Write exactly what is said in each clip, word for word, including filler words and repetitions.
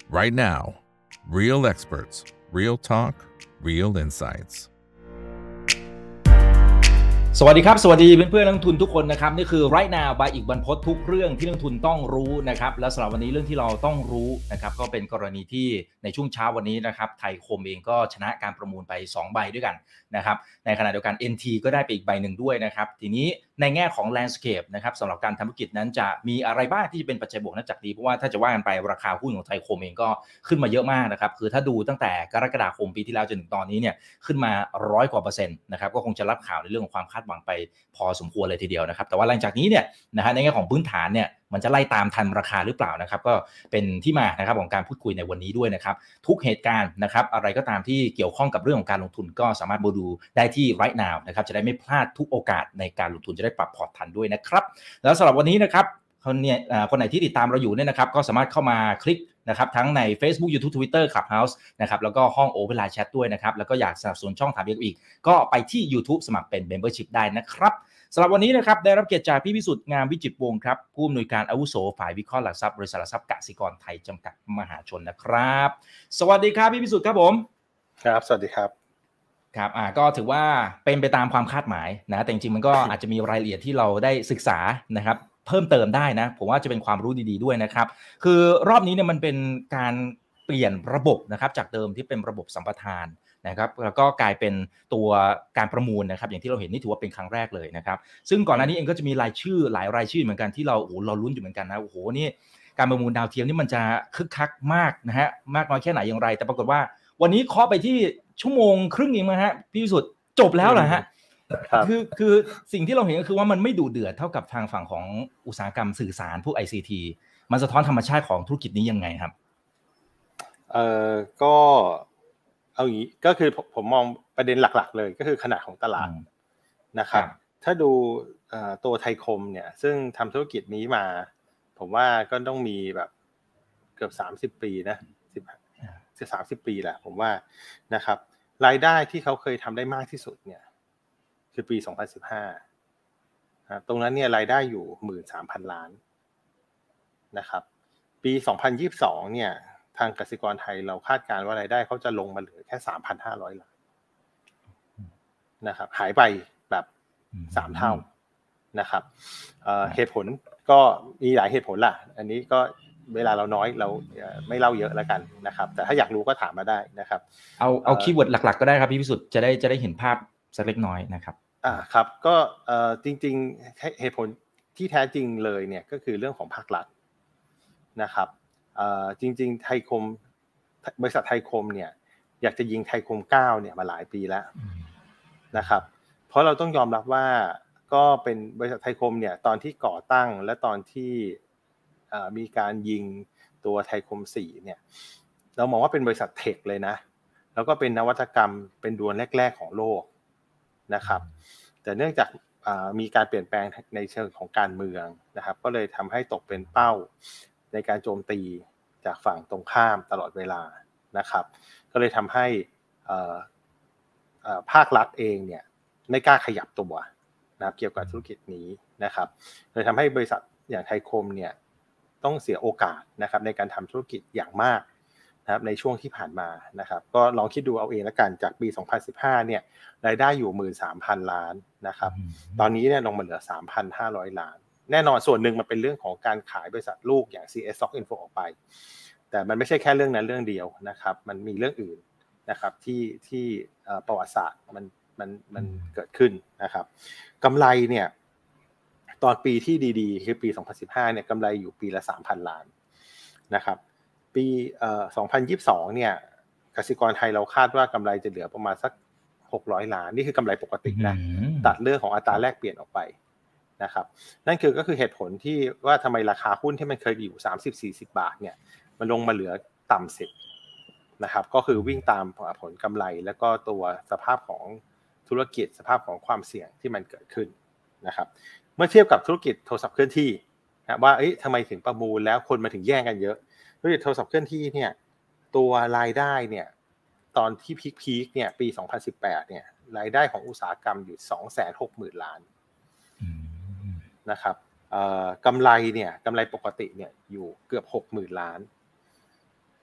right now. Real experts, real talk, real insights. สวัสดีครับสวัสดีเพื่อนๆนักลงทุนทุกคนนะครับนี่คือ Right Now by อีกบรรพตทุกเรื่องที่นักลงทุนต้องรู้นะครับและสำหรับวันนี้เรื่องที่เราต้องรู้นะครับก็เป็นกรณีที่ในช่วงเช้าวันนี้นะครับไทยคมเองก็ชนะการประมูลไปสองใบด้วยกันนะครับในขณะเดียวกัน เอ็น ที ก็ได้ไปอีกใบหนึ่งด้วยนะครับทีนี้ในแง่ของ landscape นะครับสำหรับการทำธุรกิจนั้นจะมีอะไรบ้างที่จะเป็นปัจจัยบวกนับจากนี้เพราะว่าถ้าจะว่ากันไปราคาหุ้นของไทยคมเองก็ขึ้นมาเยอะมากนะครับคือถ้าดูตั้งแต่กรกฎาคมปีที่แล้วจนถึงตอนนี้เนี่ยขึ้นมาร้อยกว่าเปอร์เซ็นต์นะครับก็คงจะรับข่าวในเรื่องของความคาดหวังไปพอสมควรเลยทีเดียวนะครับแต่ว่าหลังจากนี้เนี่ยนะฮะในแง่ของพื้นฐานเนี่ยมันจะไล่ตามทันราคาหรือเปล่านะครับก็เป็นที่มานะครับของการพูดคุยในวันนี้ด้วยนะครับทุกเหตุการณ์นะครับอะไรก็ตามที่เกี่ยวข้องกับเรื่องของการลงทุนก็สามารถมาดูได้ที่ Right Now นะครับจะได้ไม่พลาดทุกโอกาสในการลงทุนจะได้ปรับพอร์ตทันด้วยนะครับแล้วสำหรับวันนี้นะครับคนเนี่ยคนไหนที่ติดตามเราอยู่เนี่ยนะครับก็สามารถเข้ามาคลิกนะครับทั้งใน Facebook YouTube Twitter Clubhouse นะครับแล้วก็ห้อง Open Line Chat ด้วยนะครับแล้วก็อยากสนับสนุนช่องถามอีกก็ไปที่ YouTube สมัครเป็น Membership ได้นะครับสำหรับวันนี้นะครับได้รับเกียรติจากพี่พิสุทธิ์งามวิจิตรวงศ์ครับผู้อำนวยการอาวุโสฝ่ายวิเคราะห์หลักทรัพย์บริษัทหลักทรัพย์กสิกรไทยจำกัดมหาชนนะครับสวัสดีครับพี่พิสุทธิ์ครับผมครับสวัสดีครับครับอ่าก็ถือว่าเป็นไปตามความคาดหมายนะแต่จริงๆมันก็อาจจะมีรายละเอียดที่เราได้ศึกษานะครับเพิ่มเติมได้นะผมว่าจะเป็นความรู้ดีๆด้วยนะครับคือรอบนี้เนี่ยมันเป็นการเปลี่ยนระบบนะครับจากเดิมที่เป็นระบบสัมปทานนะครับแล้วก็กลายเป็นตัวการประมูลนะครับอย่างที่เราเห็นนี่ถือว่าเป็นครั้งแรกเลยนะครับซึ่งก่อนหน้านี้เองก็จะมีรายชื่อหลายรายชื่อเหมือนกันที่เราโอ้โหเราลุ้นอยู่เหมือนกันนะโอ้โหนี่การประมูลดาวเทียมนี่มันจะคึกคักมากนะฮะมากน้อยแค่ไหนอย่างไรแต่ปรากฏว่าวันนี้เคาะไปที่ชั่วโมงครึ่งเองมั้งฮะพี่วิสุทธิ์จบแล้วเหรอฮะคือคือสิ่งที่เราเห็นก็คือว่ามันไม่ดุเดือดเท่ากับทางฝั่งของอุตสาหกรรมสื่อสารพวก ไอ ซี ที มันสะท้อนธรรมชาติของธุรกิจนี้ยังไงครับเอ่อก็เอาอย่างนี้ก็คือผมมองประเด็นหลักๆเลยก็คือขนาดของตลาดนะครับถ้าดูตัวไทยคมเนี่ยซึ่งทำธุรกิจนี้มาผมว่าก็ต้องมีแบบเกือบสามสิบปีนะสิบจะสามสิบปีแหละผมว่านะครับรายได้ที่เขาเคยทำได้มากที่สุดเนี่ยคือปีสองพันสิบห้านะตรงนั้นเนี่ยรายได้อยู่ หนึ่งหมื่นสามพัน ล้านนะครับปีสองพันยี่สิบสองเนี่ยทางกสิกรไทยเราคาดการณ์ว่ารายได้เขาจะลงมาเหลือแค่ สามพันห้าร้อย ล้านนะครับหายไปแบบสามเท่านะครับเอ่อเหตุผลก็มีหลายเหตุผลล่ะอันนี้ก็เวลาเราน้อยเราไม่เล่าเยอะแล้วกันนะครับแต่ถ้าอยากรู้ก็ถามมาได้นะครับเอาเอาคีย์เวิร์ดหลักๆก็ได้ครับพี่พิสุทธิ์จะได้จะได้เห็นภาพสักเล็กน้อยนะครับอ่าครับก็เอ่อจริงๆเหตุผลที่แท้จริงเลยเนี่ยก็คือเรื่องของภาครัฐนะครับเอ่อจริงๆไทยคมบริษัทไทยคมเนี่ยอยากจะยิงไทยคมเก้าเนี่ยมาหลายปีแล้วนะครับเพราะเราต้องยอมรับว่าก็เป็นบริษัทไทยคมเนี่ยตอนที่ก่อตั้งและตอนที่มีการยิงตัวไทยคมสี่เนี่ยเรามองว่าเป็นบริษัทเทคเลยนะแล้วก็เป็นนวัตกรรมเป็นดวงแรกๆของโลกนะครับแต่เนื่องจากมีการเปลี่ยนแปลงในเชิงของการเมืองนะครับก็เลยทำให้ตกเป็นเป้าในการโจมตีจากฝั่งตรงข้ามตลอดเวลานะครับก็เลยทำให้ภาครัฐเองเนี่ยไม่กล้าขยับตัวนะครับเกี่ยวกับธุรกิจนี้นะครับเลยทำให้บริษัทอย่างไทยคมเนี่ยต้องเสียโอกาสนะครับในการทำธุรกิจอย่างมากนะครับในช่วงที่ผ่านมานะครับก็ลองคิดดูเอาเองละกันจากปีสองพันสิบห้าเนี่ยรายได้อยู่ หนึ่งหมื่นสามพัน ล้านนะครับตอนนี้เนี่ยลงมาเหลือ สามพันห้าร้อย ล้านแน่นอนส่วนหนึ่งมันเป็นเรื่องของการขายบริษัทลูกอย่าง ซี เอส Stock Info ออกไปแต่มันไม่ใช่แค่เรื่องนั้นเรื่องเดียวนะครับมันมีเรื่องอื่นนะครับที่ที่ประวัติศาสตร์มันมันมันเกิดขึ้นนะครับกำไรเนี่ยตอนปีที่ดีๆคือปีสองพันสิบห้าเนี่ยกำไรอยู่ปีละ สามพัน ล้านนะครับปีเอ่อสองพันยี่สิบสองเนี่ยกสิกรไทยเราคาดว่ากำไรจะเหลือประมาณสักหกร้อยล้านนี่คือกำไรปกตินะตัดเรื่องของอัตราแลกเปลี่ยนออกไปนะครับนั่นคือก็คือเหตุผลที่ว่าทำไมราคาหุ้นที่มันเคยอยู่ สามสิบถึงสี่สิ บาทเนี่ยมันลงมาเหลือต่ำสิบนะครับก็คือวิ่งตามผลกำไรแล้วก็ตัวสภาพของธุรกิจสภาพของความเสี่ยงที่มันเกิดขึ้นนะครับเมื่อเทียบกับธุรกิจโทรศัพท์เคลื่อนที่นะว่าเอ๊ะทำไมถึงประมูลแล้วคนมาถึงแย่งกันเยอะธุรกิจโทรศัพท์เคลื่อนที่เนี่ยตัวรายได้เนี่ยตอนที่พีคๆเนี่ยปีสองพันสิบแปดเนี่ยรายได้ของอุตสาหกรรมอยู่ สองแสนหกหมื่น ล้านนะครับเอ่อกำไรเนี่ยกำไรปกติเนี่ยอยู่เกือบ หกหมื่น ล้าน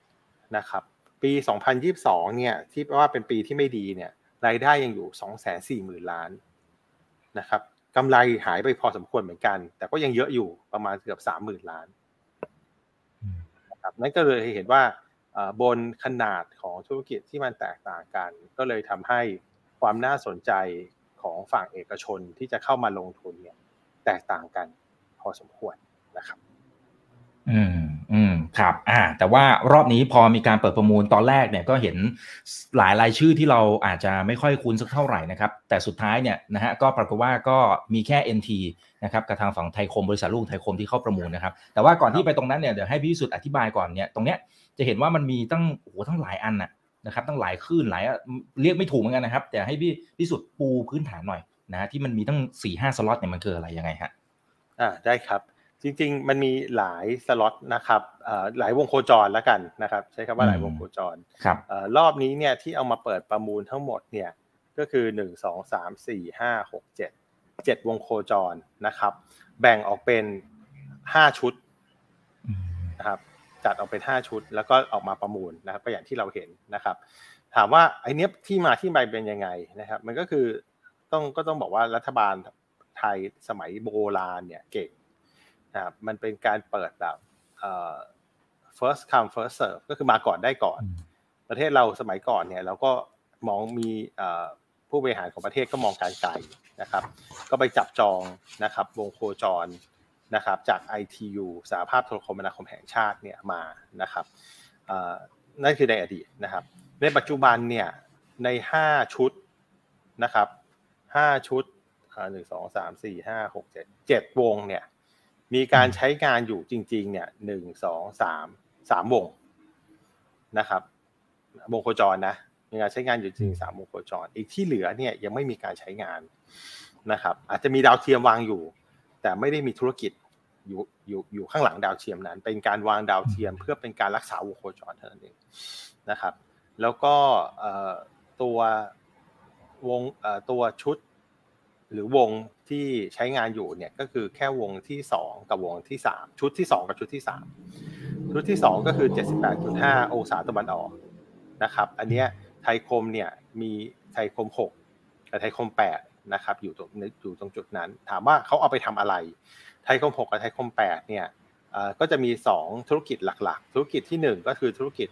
นะครับปีสองพันยี่สิบสองเนี่ยที่ว่าเป็นปีที่ไม่ดีเนี่ยรายได้ยังอยู่ สองแสนสี่หมื่น ล้านนะครับกำไรหายไปพอสมควรเหมือนกันแต่ก็ยังเยอะอยู่ประมาณเกือบ สามหมื่น ล้านนะครับนั่นก็เลยเห็นว่าบนขนาดของธุรกิจที่มันแตกต่างกันก็เลยทำให้ความน่าสนใจของฝั่งเอกชนที่จะเข้ามาลงทุนเนี่ยแตกต่างกันพอสมควรนะครับอืมอืมครับอ่าแต่ว่ารอบนี้พอมีการเปิดประมูลตอนแรกเนี่ยก็เห็นหลายรายชื่อที่เราอาจจะไม่ค่อยคุ้นสักเท่าไหร่นะครับแต่สุดท้ายเนี่ยนะฮะก็ปรากฏว่าก็มีแค่ เอ็น ที นะครับกับทางฝั่งไทยคมบริษัทลูกไทยคมที่เข้าประมูลนะครับแต่ว่าก่อนที่ไปตรงนั้นเนี่ยเดี๋ยวให้พี่วิสุทธิ์อธิบายก่อนเนี่ยตรงเนี้ยจะเห็นว่ามันมีตั้งโอ้โหตั้งหลายอันน่ะนะครับตั้งหลายคลื่นหลายเรียกไม่ถูกเหมือนกันนะครับแต่ให้พี่วิสุทธิ์ปูพื้นฐานหน่อยนะที่มันมีตั้ง สี่ห้า สล็อตเนี่ยมันคืออะไรยังไงฮะอ่าได้ครับจริงๆมันมีหลายสล็อตนะครับหลายวงโคจรแล้วกันนะครับใช้คำว่าหลายวงโคจรรอบนี้เนี่ยที่เอามาเปิดประมูลทั้งหมดเนี่ยก็คือหนึ่ง สอง สาม สี่ ห้า หก เจ็ด เจ็ดวงโคจรนะครับแบ่งออกเป็นห้าชุดนะครับจัดออกเป็นห้าชุดแล้วก็ออกมาประมูลนะครับก็อย่างที่เราเห็นนะครับถามว่าไอ้เนี้ยที่มาที่ไปเป็นยังไงนะครับมันก็คือต้องก็ต้องบอกว่ารัฐบาลไทยสมัยโบราณเนี่ยเก่งนะครับมันเป็นการเปิดแบบเอ่อ first come first serve ก็คือมาก่อนได้ก่อนประเทศเราสมัยก่อนเนี่ยเราก็มองมีผู้บริหารของประเทศก็มองการไกลนะครับก็ไปจับจองนะครับวงโคจรนะครับจาก ไอ ที ยู สหภาพโทรคมนาคมแห่งชาติเนี่ยมานะครับนั่นคือในอดีตนะครับในปัจจุบันเนี่ยในห้าชุดนะครับห้าชุดหนึ่ง สอง สาม สี่ ห้า หก เจ็ด เจ็ดวงเนี่ยมีการใช้งานอยู่จริงๆเนี่ยหนึ่ง สอง สาม สามวงนะครับวงโคจรนะมีการใช้งานอยู่จริงสามวงโคจรอีกที่เหลือเนี่ยยังไม่มีการใช้งานนะครับอาจจะมีดาวเทียมวางอยู่แต่ไม่ได้มีธุรกิจอยู่อยู่อยู่ข้างหลังดาวเทียมนั้นเป็นการวางดาวเทียมเพื่อเป็นการรักษาวงโคจรเท่านั้นเองนะครับแล้วก็ตัววงตัวชุดหรือวงที่ใช้งานอยู่เนี่ยก็คือแค่วงที่สองกับวงที่สามชุดที่สองกับชุดที่สามชุดที่สองก็คือ เจ็ดสิบแปดจุดห้า องศาตะวันออกนะครับอันเนี้ยไทยคมเนี่ยมีไทยคมหกกับไทยคมแปดนะครับอยู่ตรงอยู่ตรงจุดนั้นถามว่าเขาเอาไปทำอะไรไทยคมหกกับไทยคมแปดเนี่ยก็จะมีสองธุรกิจหลักๆธุรกิจที่หนึ่งก็คือธุรกิจ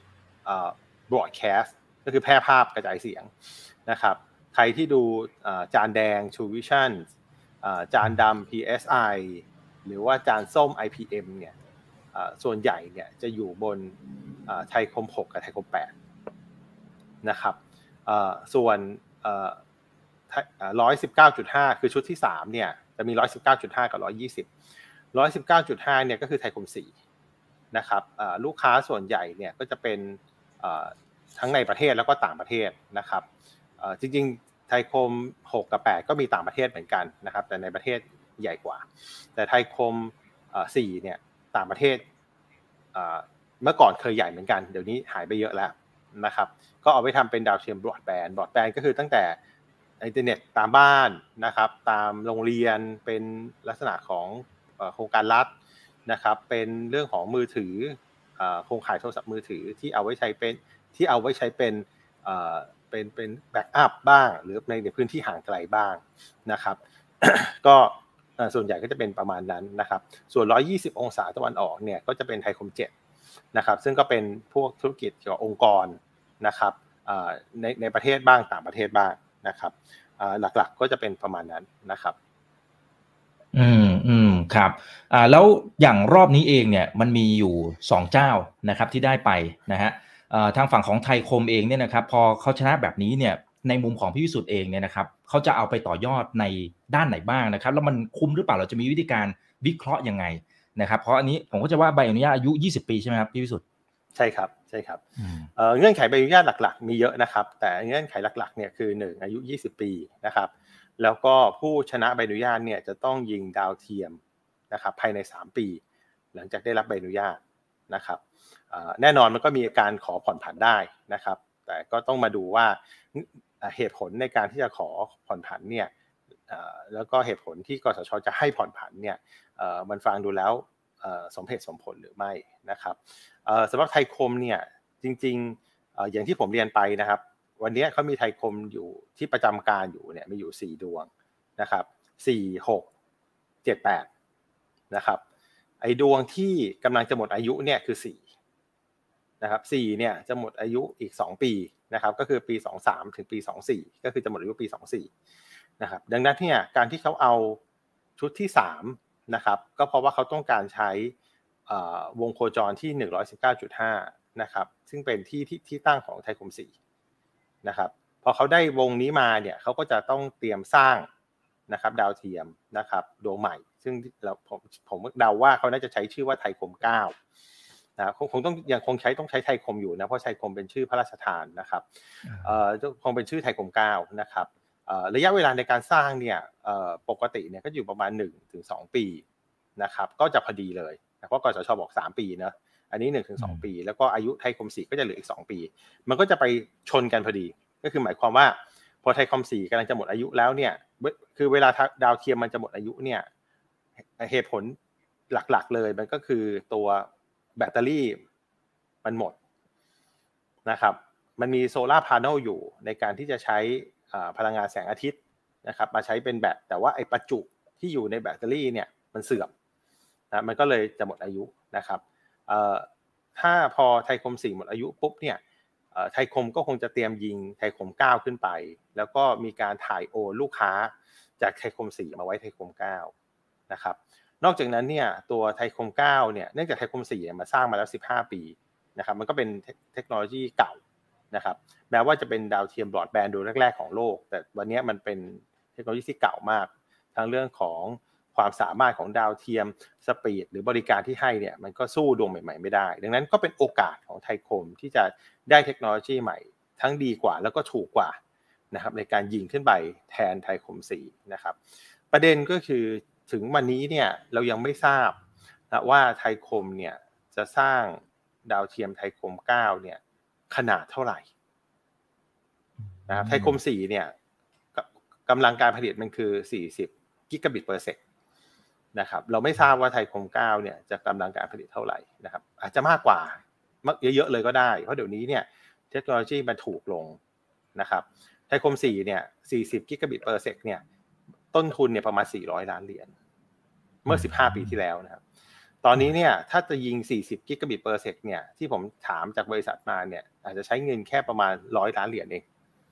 broadcast ก็คือแพร่ภาพกระจายเสียงนะครับใครที่ดูจานแดง True Vision จานดำ พี เอส ไอ หรือว่าจานส้ม ไอ พี เอ็ม เนี่ยส่วนใหญ่เนี่ยจะอยู่บนไทยคมหกกับไทยคมแปดนะครับส่วน หนึ่งร้อยสิบเก้าจุดห้า คือชุดที่สามเนี่ยจะมี หนึ่งร้อยสิบเก้าจุดห้า กับ หนึ่งร้อยยี่สิบ หนึ่งร้อยสิบเก้าจุดห้า เนี่ยก็คือไทยคมสี่นะครับลูกค้าส่วนใหญ่เนี่ยก็จะเป็นทั้งในประเทศแล้วก็ต่างประเทศนะครับจริงๆไทยคมหกกับแปดก็มีต่างประเทศเหมือนกันนะครับแต่ในประเทศใหญ่กว่าแต่ไทยคมสี่เนี่ยต่างประเทศเมื่อก่อนเคยใหญ่เหมือนกันเดี๋ยวนี้หายไปเยอะแล้วนะครับก็เอาไปทำเป็นดาวเทียมบรอดแบนด์บรอดแบนด์ก็คือตั้งแต่อินเทอร์เน็ตตามบ้านนะครับตามโรงเรียนเป็นลักษณะของโครงการรัฐนะครับเป็นเรื่องของมือถือโครงข่ายโทรศัพท์มือถือที่เอาไว้ใช้เป็นที่เอาไว้ใช้เป็นเป็นเป็นแบ็กอัพบ้างหรือในในพื้นที่ห่างไกลบ้างนะครับ ก็ส่วนใหญ่ก็จะเป็นประมาณนั้นนะครับส่วนหนึ่งร้อยยี่สิบองศาตะวันออกเนี่ยก็จะเป็นไทยคมเจ็ดนะครับซึ่งก็เป็นพวกธุรกิจเกี่ยวกับองค์กรนะครับในในประเทศบ้างต่างประเทศบ้างนะครับหลักๆก็จะเป็นประมาณนั้นนะครับอืมอืมครับอ่าแล้วอย่างรอบนี้เองเนี่ยมันมีอยู่สองเจ้านะครับที่ได้ไปนะฮะทางฝั่งของไทยคมเองเนี่ยนะครับพอเขาชนะแบบนี้เนี่ยในมุมของพี่วิสุทธิ์เองเนี่ยนะครับเขาจะเอาไปต่อยอดในด้านไหนบ้างนะครับแล้วมันคุ้มหรือเปล่าเราจะมีวิธีการวิเคราะห์ยังไงนะครับเพราะอันนี้ผมก็จะว่าใบอนุญาตอายุยี่สิบปีใช่ไหมครับพี่วิสุทธิ์ใช่ครับใช่ครับเอ่อเงื่อนไขใบอนุญาตหลักๆมีเยอะนะครับแต่เงื่อนไขหลักๆเนี่ยคือหนึ่งอายุยี่สิบปีนะครับแล้วก็ผู้ชนะใบอนุญาตเนี่ยจะต้องยิงดาวเทียมนะครับภายในสามปีหลังจากได้รับใบอนุญาตนะครับแน่นอนมันก็มีการขอผ่อนผันได้นะครับแต่ก็ต้องมาดูว่าเหตุผลในการที่จะขอผ่อนผันเนี่ยแล้วก็เหตุผลที่กสช.จะให้ผ่อนผันเนี่ยมันฟังดูแล้วสมเหตุสมผลหรือไม่นะครับสำหรับไทยคมเนี่ยจริงๆเอ่ออย่างที่ผมเรียนไปนะครับวันนี้เขามีไทยคมอยู่ที่ประจำการอยู่เนี่ยมีอยู่สี่ดวงนะครับสี่ หก เจ็ด แปดนะครับไอ้ดวงที่กำลังจะหมดอายุเนี่ยคือสี่นะครับสี่เนี่ยจะหมดอายุอีกสองปีนะครับก็คือปีสองสิบสามถึงปีสองสิบสี่ก็คือจะหมดอายุปีสองสิบสี่นะครับดังนั้นเนี่ยการที่เขาเอาชุดที่สามนะครับก็เพราะว่าเขาต้องการใช้วงโคจรที่ หนึ่งร้อยสิบเก้าจุดห้า นะครับซึ่งเป็นที่ที่ที่ตั้งของไทยคมสี่นะครับพอเขาได้วงนี้มาเนี่ยเขาก็จะต้องเตรียมสร้างนะครับดาวเทียมนะครับดวงใหม่ซึ่งเราผมผมเดาว่าเขาน่าจะใช้ชื่อว่าไทยคมเก้านะคงคงต้องยังคงใช้ต้องใช้ไทยคมอยู่นะเพราะไทยคมเป็นชื่อพระราชทานนะครับเอ่อคงเป็นชื่อไทยคมเก้านะครับเอ่อระยะเวลาในการสร้างเนี่ยเอ่อปกติเนี่ยก็อยู่ประมาณ หนึ่งถึงสอง ปีนะครับก็จะพอดีเลยเพราะกสชบอกสามปีนะอันนี้ หนึ่งถึงสอง ปีแล้วก็อายุไทยคมสี่ก็จะเหลืออีกสองปีมันก็จะไปชนกันพอดีก็คือหมายความว่าพอไทยคมสี่กำลังจะหมดอายุแล้วเนี่ยคือเวลาดาวเทียมมันจะหมดอายุเนี่ยเหตุผลหลักๆเลยมันก็คือตัวแบตเตอรี่มันหมดนะครับมันมีโซล่าร์พาเนลอยู่ในการที่จะใช้พลังงานแสงอาทิตย์นะครับมาใช้เป็นแบตแต่ว่าไอ้ประจุที่อยู่ในแบตเตอรี่เนี่ยมันเสื่อมนะมันก็เลยจะหมดอายุนะครับถ้าพอไทยคมสี่หมดอายุปุ๊บเนี่ยไทยคมก็คงจะเตรียมยิงไทยคมเก้าขึ้นไปแล้วก็มีการถ่ายโอนลูกค้าจากไทยคมสี่มาไว้ไทยคมเก้านะครับนอกจากนั้นเนี่ยตัวไทยคมเก้าเนี่ยเนื่องจากไทยคมสี่มาสร้างมาแล้วสิบห้าปีนะครับมันก็เป็นเทคโนโลยีเก่านะครับแม้ว่าจะเป็นดาวเทียมบรอดแบนด์ดวงแรกๆของโลกแต่วันนี้มันเป็นเทคโนโลยีที่เก่ามากทั้งเรื่องของความสามารถของดาวเทียมสปีดหรือบริการที่ให้เนี่ยมันก็สู้ดวงใหม่ๆไม่ได้ดังนั้นก็เป็นโอกาสของไทยคมที่จะได้เทคโนโลยีใหม่ทั้งดีกว่าแล้วก็ถูกกว่านะครับในการยิงขึ้นไปแทนไทยคมสี่นะครับประเด็นก็คือถึงวันนี้เนี่ยเรายังไม่ทราบนะว่าไทยคมเนี่ยจะสร้างดาวเทียมไทยคมเก้าเนี่ยขนาดเท่าไหร่นะครับไทยคมสี่เนี่ยกำลังการผลิตมันคือสี่สิบกิกะบิตเปอร์เซกนะครับเราไม่ทราบว่าไทยคมเก้าเนี่ยจะกำลังการผลิตเท่าไหร่นะครับอาจจะมากกว่าเยอะๆเลยก็ได้เพราะเดี๋ยวนี้เนี่ยเทคโนโลยีมันถูกลงนะครับไทยคมสี่เนี่ยสี่สิบกิกะบิตเปอร์เซกเนี่ยต้นทุนเนี่ยประมาณสี่ร้อยล้านเหรียญเมื่อสิบห้าปีที่แล้วนะครับตอนนี้เนี่ยถ้าจะยิงสี่สิบกิกะบิตเปอร์เซกเนี่ยที่ผมถามจากบริษัทมาเนี่ยอาจจะใช้เงินแค่ประมาณหนึ่งร้อยล้านเหรียญเอง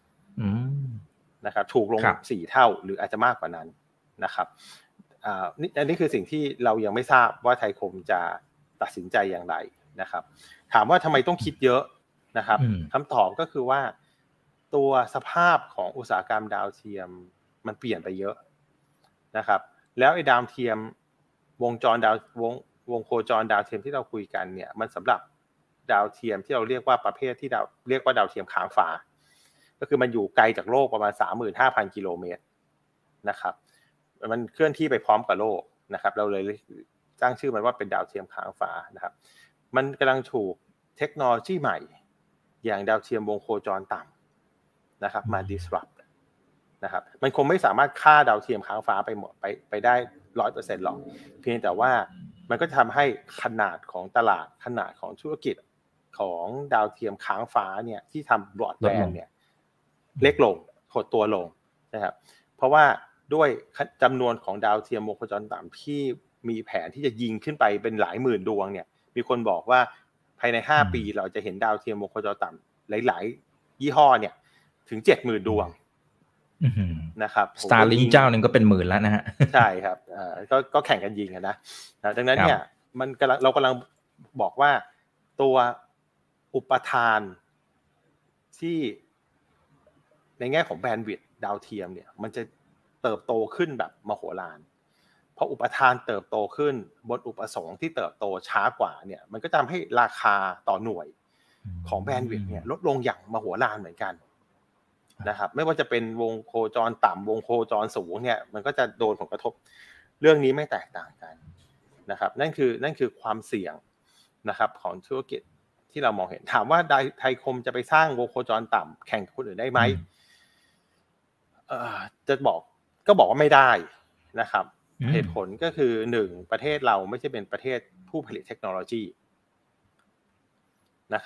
นะครับถูกลงสี่เท่าหรืออาจจะมากกว่านั้นนะครับอ่านี่อันนี้คือสิ่งที่เรายังไม่ทราบว่าไทยคมจะตัดสินใจอย่างไรนะครับถามว่าทำไมต้องคิดเยอะนะครับคำตอบก็คือว่าตัวสภาพของอุตสาหกรรมดาวเทียมมันเปลี่ยนไปเยอะนะครับแล้วไอ้ดาวเทียมวงจรดาววงวงโคจรดาวเทียมที่เราคุยกันเนี่ยมันสำหรับดาวเทียมที่เราเรียกว่าประเภทที่ดาวเรียกว่าดาวเทียมค้างฟ้าก็คือมันอยู่ไกลจากโลกประมาณ สามหมื่นห้าพัน กิโลเมตรนะครับมันเคลื่อนที่ไปพร้อมกับโลกนะครับเราเลยตั้งชื่อมันว่าเป็นดาวเทียมค้างฟ้านะครับมันกำลังถูกเทคโนโลยีใหม่อย่างดาวเทียมวงโคจรต่ำนะครับมา disrupt นะครับมันคงไม่สามารถฆ่าดาวเทียมค้างฟ้าไปหมดไปไปได้ ร้อยเปอร์เซ็นต์ หรอกเพียงแต่ว่ามันก็ทำให้ขนาดของตลาดขนาดของธุรกิจของดาวเทียมค้างฟ้าเนี่ยที่ทำบรอดแบนด์เนี่ยเล็กลงหดตัวลงนะครับเพราะว่าด้วยจำนวนของดาวเทียมวงโคจรต่ำที่มีแผนที่จะยิงขึ้นไปเป็นหลายหมื่นดวงเนี่ยมีคนบอกว่าภายในห้าปีเราจะเห็นดาวเทียมวงโคจรต่ำหลายๆยี่ห้อเนี่ยถึง เจ็ดหมื่น ดวงนะครับ Starlink เจ้านึงก็เป็นหมื่นแล้วนะฮะใช่ครับเอ่อก็ก็แข่งกันยิงนะนะดังนั้นเนี่ยมันกำลังเรากำลังบอกว่าตัวอุปทานที่ในแง่ของแบนด์วิดต์ดาวเทียมเนี่ยมันจะเติบโตขึ้นแบบมโหฬารเพราะอุปทานเติบโตขึ้นบนอุปสงค์ที่เติบโตช้ากว่าเนี่ยมันก็ทำให้ราคาต่อหน่วยของแบนด์วิดต์เนี่ยลดลงอย่างมโหฬารเหมือนกันนะครับไม่ว่าจะเป็นวงโคจรต่ำวงโคจรสูงเนี่ยมันก็จะโดนผลกระทบเรื่องนี้ไม่แตกต่างกันนะครับนั่นคือนั่นคือความเสี่ยงนะครับของธุรกิจที่เรามองเห็นถามว่าไทยคมจะไปสร้างวงโคจรต่ำแข่งกับคนอื่นได้ไหมเอ่อจะบอกก็บอกว่าไม่ได้นะครับเหตุผลก็คือหนึ่งประเทศเราไม่ใช่เป็นประเทศผู้ผลิตเทคโนโลยีนะครับ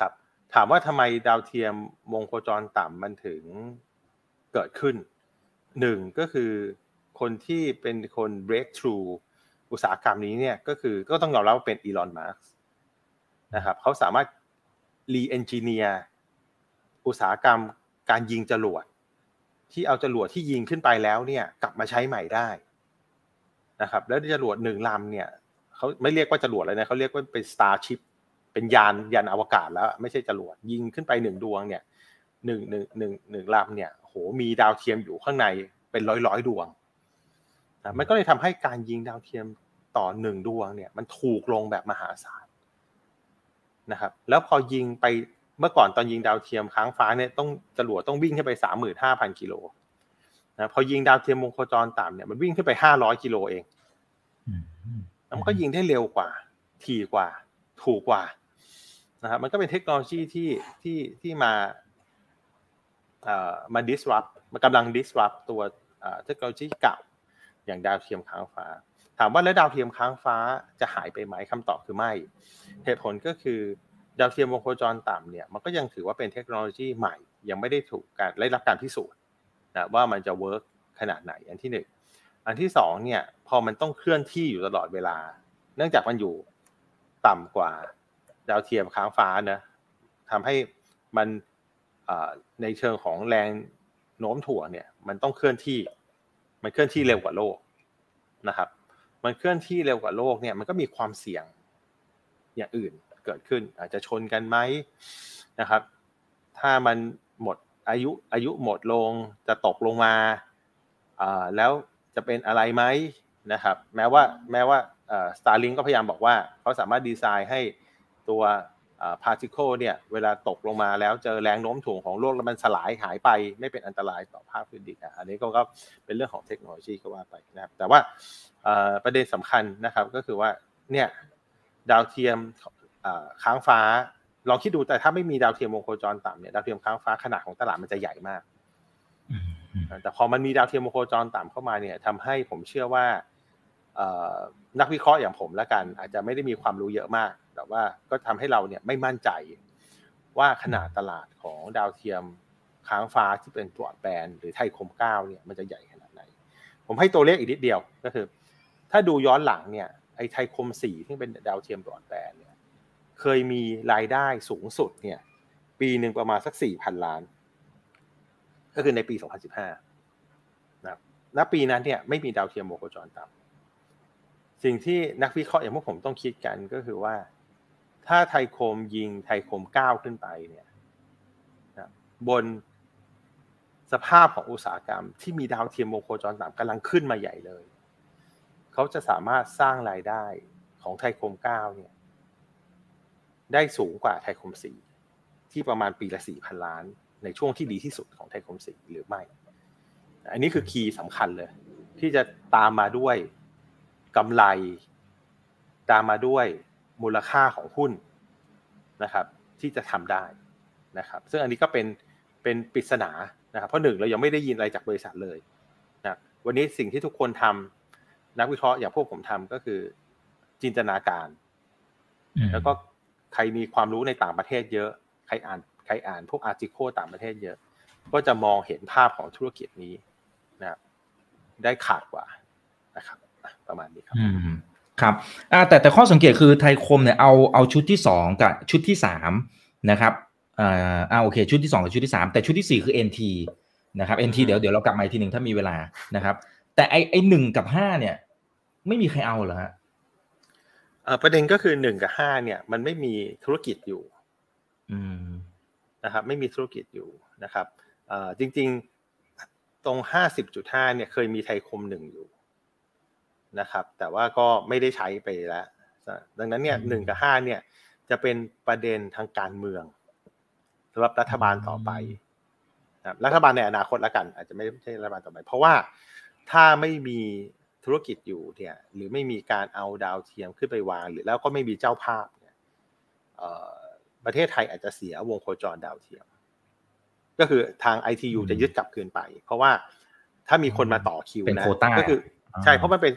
ถามว่าทำไมดาวเทียมวงโคจรต่ำมันถึงเกิดขึ้นหนึ่งก็คือคนที่เป็นคน break through อุตสาหกรรมนี้เนี่ยก็คือก็ต้องยอมรับว่าเป็นอีลอนมัสก์นะครับเขาสามารถ re-engineer อุตสาหกรรมการยิงจรวดที่เอาจรวดที่ยิงขึ้นไปแล้วเนี่ยกลับมาใช้ใหม่ได้นะครับแล้วจรวดหนึ่งลำเนี่ยเขาไม่เรียกว่าจรวดเลยนะเขาเรียกว่าเป็น Starship เป็นยานยานอวกาศแล้วไม่ใช่จรวดยิงขึ้นไปหนึ่งดวงเนี่ยหนึ่งหนึ่งหนึ่งหนึ่งลำเนี่ยโหมีดาวเทียมอยู่ข้างในเป็นร้อยร้อยดวงนะมันก็เลยทำให้การยิงดาวเทียมต่อหนึ่งดวงเนี่ยมันถูกลงแบบมหาศาลนะครับแล้วพอยิงไปเมื่อก่อนตอนยิงดาวเทียมค้างฟ้าเนี่ยต้องจรวดต้องวิ่งขึ้นไป สามหมื่นห้าพัน กิโลนะพอยิงดาวเทียมวงโคจรต่ำเนี่ยมันวิ่งขึ้นไปห้าร้อยกิโลเองแล้วมันก็ยิงได้เร็วกว่าถี่กว่าถูกกว่านะครับมันก็เป็นเทคโนโลยีที่ที่ที่มาเอ่อมา disrupt มันกำลัง disrupt ตัวเทคโนโลยีเก่าอย่างดาวเทียมค้างฟ้าถามว่าแล้วดาวเทียมค้างฟ้าจะหายไปไหมคำตอบคือไม่เหตุผลก็คือดาวเทียมวงโคจรต่ำเนี่ยมันก็ยังถือว่าเป็นเทคโนโลยีใหม่ยังไม่ได้ถูกการได้รับการพิสูจน์นะว่ามันจะเวิร์กขนาดไหนอันที่หนึ่งอันที่สองเนี่ยพอมันต้องเคลื่อนที่อยู่ตลอดเวลาเนื่องจากมันอยู่ต่ำกว่าดาวเทียมค้างฟ้านะทำให้มันในเชิงของแรงโน้มถ่วงเนี่ยมันต้องเคลื่อนที่มันเคลื่อนที่เร็วกว่าโลกนะครับมันเคลื่อนที่เร็วกว่าโลกเนี่ยมันก็มีความเสี่ยงอย่างอื่นเกิดขึ้นอาจจะชนกันไหมนะครับถ้ามันหมดอายุอายุหมดลงจะตกลงมาแล้วจะเป็นอะไรไหมนะครับแม้ว่าแม้ว่า Starlink ก็พยายามบอกว่าเขาสามารถดีไซน์ให้ตัวparticle เนี่ยเวลาตกลงมาแล้วเจอแรงโน้มถ่วงของโลกแล้วมันสลายหายไปไม่เป็นอันตรายต่อภาคพื้นดินอันนี้ก็เป็นเรื่องของเทคโนโลยีก็ว่าไปนะครับแต่ว่าประเด็นสำคัญนะครับก็คือว่าเนี่ยดาวเทียมค้างฟ้าลองคิดดูแต่ถ้าไม่มีดาวเทียมวงโคจรต่ำเนี่ยดาวเทียมค้างฟ้าขนาดของตลาดมันจะใหญ่มากแต่พอมันมีดาวเทียมวงโคจรต่ำเข้ามาเนี่ยทำให้ผมเชื่อว่านักวิเคราะห์อย่างผมละกันอาจจะไม่ได้มีความรู้เยอะมากแต่ว่าก็ทำให้เราเนี่ยไม่มั่นใจว่าขนาดตลาดของดาวเทียมค้างฟ้าที่เป็นบรอดแบนด์หรือไทยคมเก้าเนี่ยมันจะใหญ่ขนาดไหนผมให้ตัวเลขอีกนิดเดียวก็คือถ้าดูย้อนหลังเนี่ยไอ้ไทยคมสี่ที่เป็นดาวเทียมบรอดแบนด์เนี่ยเคยมีรายได้สูงสุดเนี่ยปีนึงประมาณสัก สี่พัน ล้านก็คือในปีสองพันสิบห้านะครับณปีนั้นเนี่ยไม่มีดาวเทียมวงโคจรต่ำสิ่งที่นักวิเคราะห์อย่างพวกผมต้องคิดกันก็คือว่าถ้าไทยคมยิงไทยคมเก้าขึ้นไปเนี่ยนะบนสภาพของอุตสาหกรรมที่มีดาวเทียมวงโคจรต่ำกำลังขึ้นมาใหญ่เลยเขาจะสามารถสร้างรายได้ของไทยคมเก้าเนี่ยได้สูงกว่าไทยคมสี่ที่ประมาณปีละ สี่พัน ล้านในช่วงที่ดีที่สุดของไทยคมสี่หรือไม่อันนี้คือคีย์สำคัญเลยที่จะตามมาด้วยกำไรตามมาด้วยมูลค่าของหุ้นนะครับที่จะทำได้นะครับซึ่งอันนี้ก็เป็นเป็นปริศนานะครับเพราะหนึ่งเรายังไม่ได้ยินอะไรจากบริษัทเลยนะวันนี้สิ่งที่ทุกคนทำนักวิเคราะห์อย่างพวกผมทำก็คือจินตนาการแล้วก็ใครมีความรู้ในต่างประเทศเยอะใครอ่านใครอ่านพวกอาร์ติเคิลต่างประเทศเยอะก็จะมองเห็นภาพของธุรกิจนี้นะได้ขาดกว่านะครับประมาณนี้ครับครับอ่าแต่แต่ข้อสังเกตคือไทยคมเนี่ยเอาเอาชุดที่สองกับชุดที่สามนะครับอ่าอ่าโอเคชุดที่สองกับชุดที่สามแต่ชุดที่สี่คือ เอ็น ที นะครับ เอ็น ที เดี๋ยวเดี๋ยวเรากลับมาอีกทีนึงถ้ามีเวลานะครับแต่ไอไอหนึ่งกับห้าเนี่ยไม่มีใครเอาเหรอฮะเอ่อประเด็นก็คือหนึ่งกับห้าเนี่ยมันไม่มีธุรกิจอยู่อืมนะครับไม่มีธุรกิจอยู่นะครับเอ่อจริงๆตรง ห้าสิบจุดห้า เนี่ยเคยมีไทยคมหนึ่งอยู่นะครับแต่ว่าก็ไม่ได้ใช้ไปแล้วดังนั้นเนี่ยหนึ่งกับห้าเนี่ยจะเป็นประเด็นทางการเมืองสำหรับรัฐบาลต่อไปนะรัฐบาลในอนาคตละกันอาจจะไม่ใช่รัฐบาลต่อไปเพราะว่าถ้าไม่มีธุรกิจอยู่เนี่ยหรือไม่มีการเอาดาวเทียมขึ้นไปวางหรือแล้วก็ไม่มีเจ้าภาพเนี่ยเอ่อประเทศไทยอาจจะเสียวงโคจรดาวเทียมก็คือทาง ไอ ที ยู จะยึดกลับคืนไปเพราะว่าถ้ามีคนมาต่อคิวนะก็คือใช่เพราะมันเป็น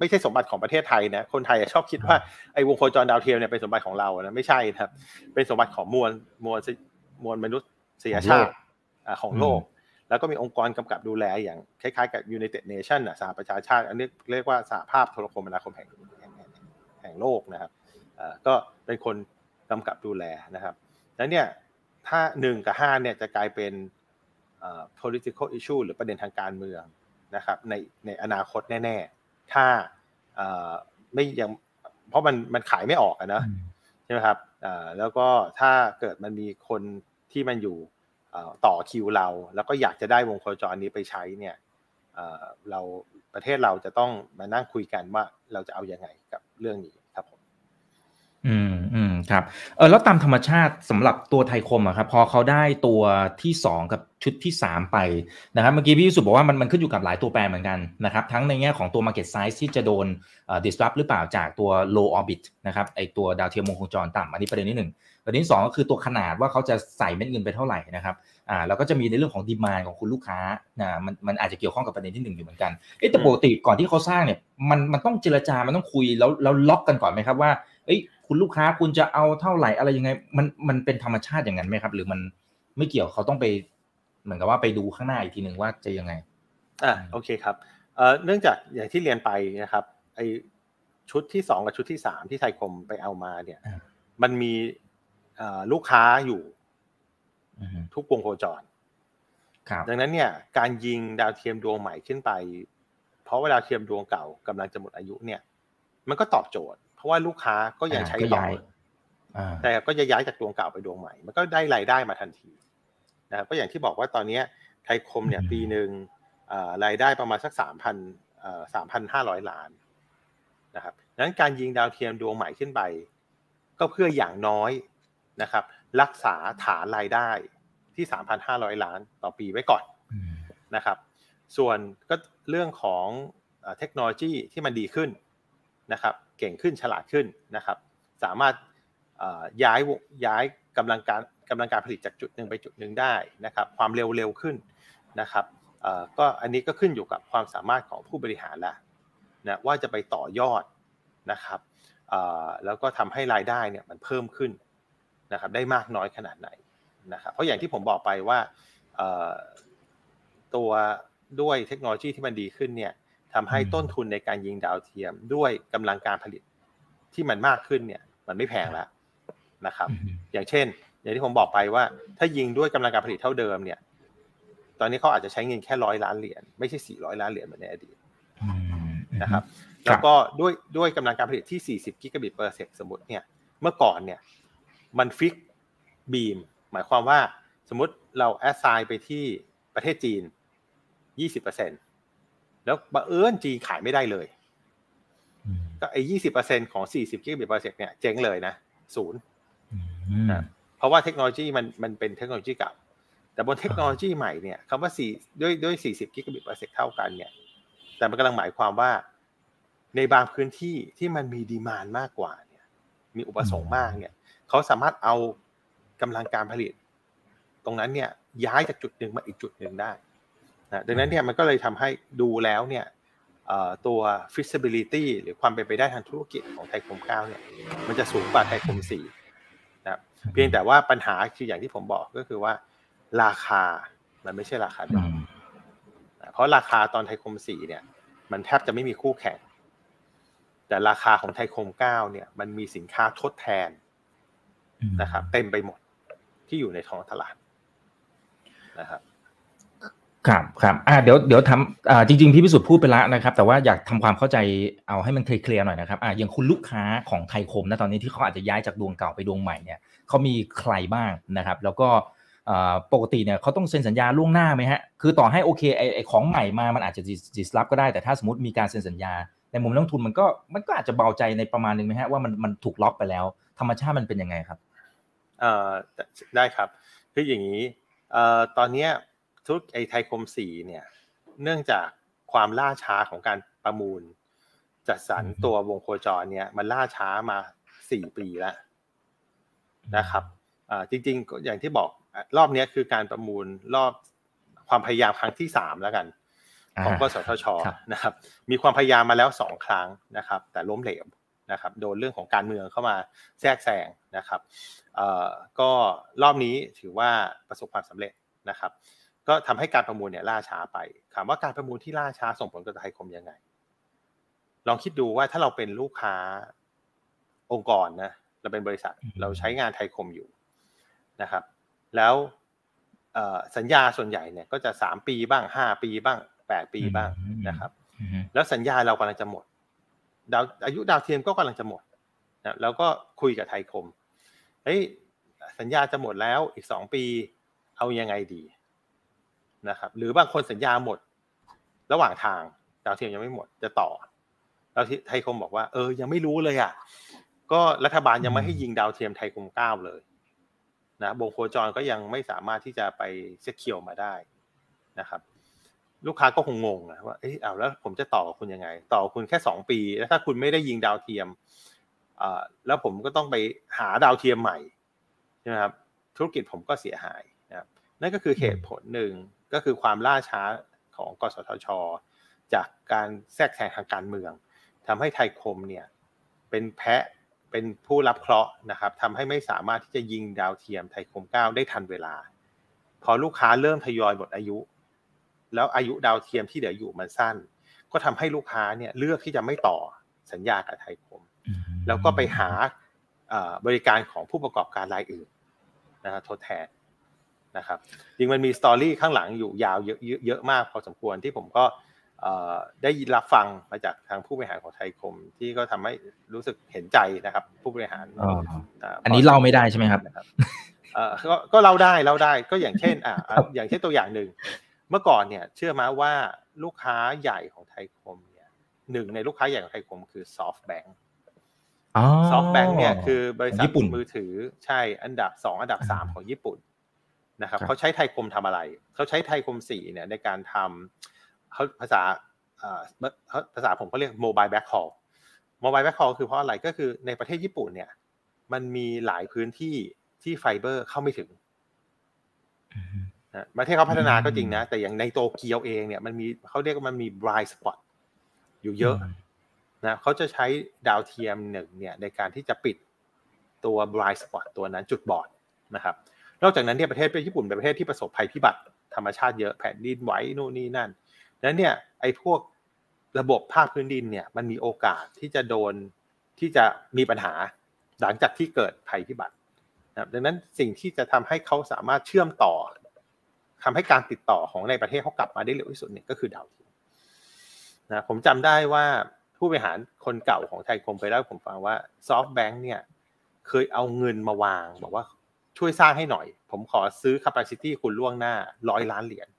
ไม่ใช่สมบัติของประเทศไทยนะคนไทยชอบคิดว่าไอ้วงโคจรดาวเทียมเนี่ยเป็นสมบัติของเรานะไม่ใช่ครับเป็นสมบัติของมวลมวลมวลมนุษยชาติของโลกแล้วก็มีองค์กรกำกับดูแลอย่างคล้ายๆกับ United Nations น่ะสหประชาชาติอันนี้เรียกว่าสหภาพโทรคมนาคมแห่งแห่งโลกนะครับก็เป็นคนกำกับดูแลนะครับแล้วเนี่ยถ้าหนึ่งกับห้าเนี่ยจะกลายเป็นpolitical issue หรือประเด็นทางการเมืองนะครับในในอนาคตแน่ๆถ้าไม่ยังเพราะมันมันขายไม่ออกนะใช่ไหมครับแล้วก็ถ้าเกิดมันมีคนที่มันอยู่ต่อคิวเราแล้วก็อยากจะได้วงโคจรนี้ไปใช้เนี่ยเราประเทศเราจะต้องมานั่งคุยกันว่าเราจะเอายังไงกับเรื่องนี้ครับผมอืมอืมครับเออแล้วตามธรรมชาติสำหรับตัวไทยคมอะครับพอเขาได้ตัวที่สองกับชุดที่สามไปนะครับเมื่อกี้พี่สุบอกว่ามันมันขึ้นอยู่กับหลายตัวแปรเหมือนกันนะครับทั้งในแง่ของตัว market size ที่จะโดนเอ่อ disrupt หรือเปล่าจากตัว low orbit นะครับไอตัวดาวเทียมวงโคจรต่ำอันนี้ประเด็นที่หนึ่งประเด็นที่สองก็คือตัวขนาดว่าเขาจะใส่เม็ดเงินไปเท่าไหร่นะครับอ่าแล้วก็จะมีในเรื่องของ demand ของคุณลูกค้านะมันมันอาจจะเกี่ยวข้องกับประเด็นที่หนึ่งอยู่เหมือนกันเอ๊ะแต่ปกติก่อนที่เขาสร้างเนี่ยมันมันต้องเจรจามันต้องคุยแล้วแล้วล็อกกันก่อนไหมครับว่าเอ้ยคุณลูกค้าคุณจะเอาเท่าไหร่อะไรยังไงมันมันเป็นธรรมชาติอย่างนั้นไหมครับหรือมันไม่เกี่ยวเขาต้องไปเหมือนกับว่าไปดูข้างหน้าอีกทีนึงว่าจะยังไงอ่าโอเคครับเอ่อเนื่องจากอย่างที่เรียนไปนะครับไอชุดที่สองกับชุดที่สามที่ไทยคมไปเอามาเนี่ยมันมีเอ่อลูกค้าอยู่ทุกวงโคจรดังนั้นเนี่ยการยิงดาวเทียมดวงใหม่ขึ้นไปเพราะว่าดาวเทียมดวงเก่ากำลังจะหมดอายุเนี่ยมันก็ตอบโจทย์เพราะว่าลูกค้าก็ยังใช้ต่อแต่ก็จะย้ายจากดวงเก่าไปดวงใหม่มันก็ได้รายได้มาทันทีนะครับก็อย่างที่บอกว่าตอนนี้ไทยคมเนี่ยปีนึงรายได้ประมาณสัก สามพัน เอ่อ สามพันห้าร้อย ล้านนะครับดังนั้นการยิงดาวเทียมดวงใหม่ขึ้นไปก็เพื่ออย่างน้อยนะครับรักษาฐานรายได้ที่ สามพันห้าร้อย ล้านต่อปีไว้ก่อนนะครับส่วนก็เรื่องของเทคโนโลยีที่มันดีขึ้นนะครับเก่งขึ้นฉลาดขึ้นนะครับสามารถย้ายย้ายกำลังการกำลังการผลิตจากจุดหนึ่งไปจุดหนึ่งได้นะครับความเร็วเร็วขึ้นนะครับก็อันนี้ก็ขึ้นอยู่กับความสามารถของผู้บริหารแล้วนะว่าจะไปต่อยอดนะครับแล้วก็ทำให้รายได้เนี่ยมันเพิ่มขึ้นนะครับได้มากน้อยขนาดไหนนะครับเพราะอย่างที่ผมบอกไปว่าตัวด้วยเทคโนโลยีที่มันดีขึ้นเนี่ยทำให้ต้นทุนในการยิงดาวเทียมด้วยกำลังการผลิตที่มันมากขึ้นเนี่ยมันไม่แพงแล้วนะครับอย่างเช่นอย่างที่ผมบอกไปว่าถ้ายิงด้วยกำลังการผลิตเท่าเดิมเนี่ยตอนนี้เขาอาจจะใช้เงินแค่ร้อยล้านเหรียญไม่ใช่สี่ร้อยล้านเหรียญเหมือนในอดีตนะครับแล้วก็ด้วยด้วยกำลังการผลิตที่สี่สิบกิกะบิตเปอร์เซกสมมุติเนี่ยเมื่อก่อนเนี่ยมันฟิกบีมหมายความว่าสมมุติเราแอสไซน์ไปที่ประเทศจีน ยี่สิบเปอร์เซ็นต์ แล้วบังเอิญจีนขายไม่ได้เลยก็ไอ้ ยี่สิบเปอร์เซ็นต์ ของสี่สิบกิกะบิตเปอร์เซกเนี่ยเจ๊งเลยนะศูนย์นะเพราะว่าเทคโนโลยีมันมันเป็นเทคโนโลยีเก่าแต่บนเทคโนโลยีใหม่เนี่ยคำว่าสี่ด้วยด้วยสี่สิบกิกะบิตเปอร์เซกเท่ากันเนี่ยแต่มันกำลังหมายความว่าในบางพื้นที่ที่มันมีดีมานด์มากกว่าเนี่ยมีอุปสงค์มากเนี่ยเขาสามารถเอากำลังการผลิตตรงนั้นเนี่ยย้ายจากจุดหนึ่งมาอีกจุดหนึ่งได้นะดังนั้นเนี่ยมันก็เลยทำให้ดูแล้วเนี่ยตัว feasibility หรือความเป็นไปได้ทางธุรกิจของไทยคมเก้าเนี่ยมันจะสูงกว่าไทยคมสี่นะเพียงแต่ว่าปัญหาคืออย่างที่ผมบอกก็คือว่าราคามันไม่ใช่ราคาเดิมเพราะราคาตอนไทยคมสี่เนี่ยมันแทบจะไม่มีคู่แข่งแต่ราคาของไทยคมเก้าเนี่ยมันมีสินค้าทดแทนนะครับเต็มไปหมดที่อยู่ในท้องตลาดนะครับครับครับอ่าเดี๋ยวเดี๋ยวทำอ่าจริงๆพี่พิสุทธิ์พูดไปแล้วนะครับแต่ว่าอยากทำความเข้าใจเอาให้มันเคลียร์ๆหน่อยนะครับอ่าอย่างคุณลูกค้าของไทยคมนะตอนนี้ที่เขาอาจจะย้ายจากดวงเก่าไปดวงใหม่เนี่ยเขามีใครบ้างนะครับแล้วก็อ่าปกติเนี่ยเขาต้องเซ็นสัญญาล่วงหน้าไหมฮะคือต่อให้โอเคไอไอของใหม่มามันอาจจะดิสรับก็ได้แต่ถ้าสมมติมีการเซ็นสัญญาในมุมนักลงทุนมันก็มันก็อาจจะเบาใจในประมาณนึงไหมฮะว่ามันมันถูกล็อกไปแล้วธรรมชาติมันเป็นยังไงครับเอ่อได้ครับคืออย่างนี้เอ่อตอนเนี้ยธุรกิจไอ้ไทยคมสี่เนี่ยเนื่องจากความล่าช้าของการประมูลจัดสรรตัววงโคจรเนี่ยมันล่าช้ามาสี่ปีแล้วนะครับอ่าจริงๆอย่างที่บอกรอบนี้คือการประมูลรอบความพยายามครั้งที่สามแล้วกันของกสทช.นะครับมีความพยายามมาแล้วสองครั้งนะครับแต่ล้มเหลวนะครับโดนเรื่องของการเมืองเข้ามาแทรกแซงนะครับเอ่อก็รอบนี้ถือว่าประสบความสำเร็จนะครับก็ทำให้การประมูลเนี่ยล่าช้าไปถามว่าการประมูลที่ล่าช้าส่งผลกับไทยคมยังไงลองคิดดูว่าถ้าเราเป็นลูกค้าองค์กรนะเราเป็นบริษัทเราใช้งานไทยคมอยู่นะครับแล้วสัญญาส่วนใหญ่เนี่ยก็จะสามปีบ้างห้าปีบ้างแปดปีบ้างนะครับแล้วสัญญาเรากำลังจะหมดดาวอายุดาวเทียมก็กำลังจะหมดนะแล้วก็คุยกับไทยคมเฮ้ยสัญญาจะหมดแล้วอีกสองปีเอายังไงดีนะครับหรือบางคนสัญญาหมดระหว่างทางดาวเทียมยังไม่หมดจะต่อแล้วไทยคมบอกว่าเออยังไม่รู้เลยอ่ะก็รัฐบาลยังไม่ให้ยิงดาวเทียมไทยคมเก้าเลยนะวงโคจรก็ยังไม่สามารถที่จะไปเซ็กเคียวมาได้นะครับลูกค้าก็คงงงนะว่าเอ๊ะเอาแล้วผมจะต่อคุณยังไงต่อคุณแค่สองปีแล้วถ้าคุณไม่ได้ยิงดาวเทียมอ่าแล้วผมก็ต้องไปหาดาวเทียมใหม่ใช่ไหมครับธุรกิจผมก็เสียหายนะครับนั่นก็คือเหตุผลหนึ่งก็คือความล่าช้าของกสทช.จากการแทรกแซงทางการเมืองทำให้ไทยคมเนี่ยเป็นแพะเป็นผู้รับเคราะห์นะครับทำให้ไม่สามารถที่จะยิงดาวเทียมไทยคมเก้าได้ทันเวลาพอลูกค้าเริ่มทยอยหมดอายุแล้วอายุดาวเทียมที่เหลืออยู่มันสั้นก็ทำให้ลูกค้าเนี่ยเลือกที่จะไม่ต่อสัญญากับไทยคมแล้วก็ไปหาบริการของผู้ประกอบการรายอื่นนะฮะทดแทนนะครับจริงมันมีสตอรี่ข้างหลังอยู่ยาวเยอะเยอะมากพอสมควรที่ผมก็ได้รับฟังมาจากทางผู้บริหารของไทยคมที่ก็ทำให้รู้สึกเห็นใจนะครับผู้บริหารอันนี้เล่าไม่ได้ใช่ไหมครับก็ก็เล่าได้เล่าได้ก็อย่างเช่นอ่าอย่างเช่นตัวอย่างหนึ่งเมื่อก่อนเนี่ยเชื่อมั้ยว่าลูกค้าใหญ่ของไทยคมเนี่ยหนึ่งในลูกค้าใหญ่ของไทยคมคือ SoftBank อ๋อ SoftBank เนี่ยคือบริษัทมือถือใช่อันดับสองอันดับสามของญี่ปุ่นนะครับเขาใช้ไทยคมทำอะไรเขาใช้ไทยคมสี่เนี่ยในการทำเขาภาษาภาษาผมก็เรียก Mobile Backhaul Mobile Backhaul คือเพราะอะไรก็คือในประเทศญี่ปุ่นเนี่ยมันมีหลายพื้นที่ที่ไฟเบอร์เข้าไม่ถึงนะประเทศเขาพัฒนาก็จริงนะแต่อย่างในโตเกียวเองเนี่ยมันมีเขาเรียกว่ามันมี blind spot อยู่เยอะนะเขาจะใช้ดาวเทียมหนึ่งเนี่ยในการที่จะปิดตัว blind spot ตัวนั้นจุดบอดนะครับนอกจากนั้นเนี่ยประเทศญี่ปุ่นเป็นประเทศที่ประสบภัยพิบัติธรรมชาติเยอะแผ่นดินไหวนู่นนี่นั่นนั้นเนี่ยไอ้พวกระบบภาคพื้นดินเนี่ยมันมีโอกาสที่จะโดนที่จะมีปัญหาหลังจากที่เกิดภัยพิบัตินะดังนั้นสิ่งที่จะทำให้เขาสามารถเชื่อมต่อทำให้การติดต่อของในประเทศเขากลับมาได้เร็วที่สุดเนี่ยก็คือดาวเทียมนะผมจำได้ว่าผู้บริหารคนเก่าของไทยคมเคยเล่าให้ผมฟังว่า SoftBank เนี่ยเคยเอาเงินมาวางบอกว่าช่วยสร้างให้หน่อยผมขอซื้อ capacity คุณล่วงหน้าร้อยล้านเหรียญ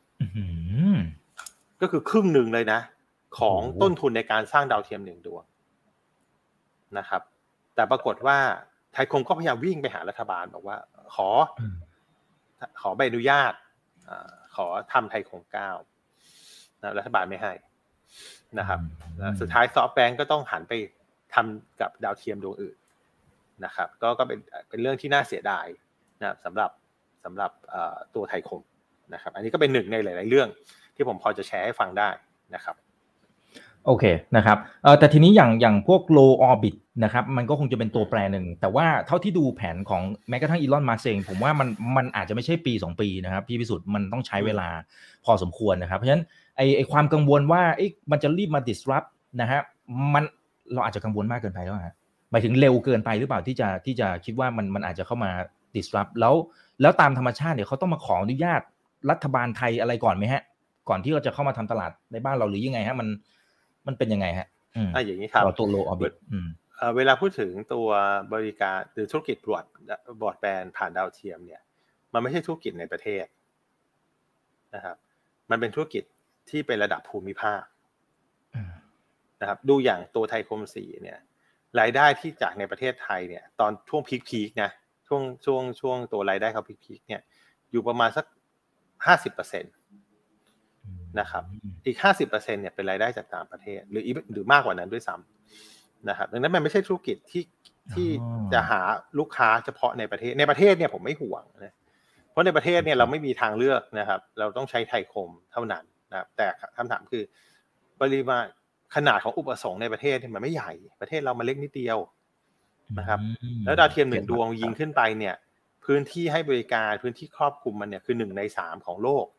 ก็คือครึ่งหนึ่งเลยนะของต้นทุนในการสร้างดาวเทียมหนึ่งดวงนะครับแต่ปรากฏว่าไทยคมก็พยายามวิ่งไปหารัฐบาลบอกว่าขอขอใบอนุญาตขอทำไทยคมเก้านะรัฐบาลไม่ให้นะครับสุดท้าย SoftBank ก็ต้องหันไปทำกับดาวเทียมดวงอื่นนะครับก็ก็เป็นเป็นเรื่องที่น่าเสียดายนะสำหรับสำหรับตัวไทยคมนะครับอันนี้ก็เป็นหนึ่งในหลายๆเรื่องที่ผมพอจะแชร์ให้ฟังได้นะครับโอเคนะครับเอ่อแต่ทีนี้อย่างอย่างพวก low orbit นะครับมันก็คงจะเป็นตัวแปรหนึ่งแต่ว่าเท่าที่ดูแผนของแม้กระทั่งอีลอนมัสก์เองผมว่ามันมันอาจจะไม่ใช่ปีสองปีนะครับพี่พิสุทธิ์มันต้องใช้เวลาพอสมควรนะครับเพราะฉะนั้นไอ้ไอ้ความกังวลว่าเอ๊ะมันจะรีบมา disrupt นะฮะมันเราอาจจะกังวลมากเกินไปแล้วฮะหมายถึงเร็วเกินไปหรือเปล่าที่จะที่จะคิดว่ามันมันอาจจะเข้ามา disrupt แล้วแล้วตามธรรมชาติเนี่ยเขาต้องมาขออนุญาตรัฐบาลไทยอะไรก่อนไหมฮะก่อนที่เราจะเข้ามาทำตลาดในบ้านเราหรือยังไงฮะมันมันเป็นยังไงฮะอืมอ่าอย่างนี้ครับตัว low orbit อืมเอ่อเวลาพูดถึงตัวบริการหรือธุรกิจบรอดบรอดแบนด์ผ่านดาวเทียมเนี่ยมันไม่ใช่ธุรกิจในประเทศนะครับมันเป็นธุรกิจที่เป็นระดับภูมิภาคนะครับดูอย่างตัวไทยคมสี่เนี่ยรายได้ที่จากในประเทศไทยเนี่ยตอนช่วงพีคๆนะช่วงช่วงช่วงตัวรายได้เขาพีคๆเนี่ยอยู่ประมาณสัก ห้าสิบเปอร์เซ็นต์ นะครับอีก ห้าสิบเปอร์เซ็นต์ เนี่ยเป็นรายได้จากต่างประเทศหรือหรือมากกว่านั้นด้วยซ้ำนะครับดังนั้นมันไม่ใช่ธุรกิจที่ที่จะหาลูกค้าเฉพาะในประเทศในประเทศเนี่ยผมไม่ห่วงนะเพราะในประเทศเนี่ยเราไม่มีทางเลือกนะครับเราต้องใช้ไทยคมเท่านั้นนะครับแต่คำถามคือปริมาณขนาดของอุปสงค์ในประเทศมันไม่ใหญ่ประเทศเรามันเล็กนิดเดียวนะครับแล้วดาวเทียมหนึ่งดวงยิงขึ้นไปเนี่ยพื้นที่ให้บริการพื้นที่ครอบคลุมมันเนี่ยคือหนึ่งในสามของโลก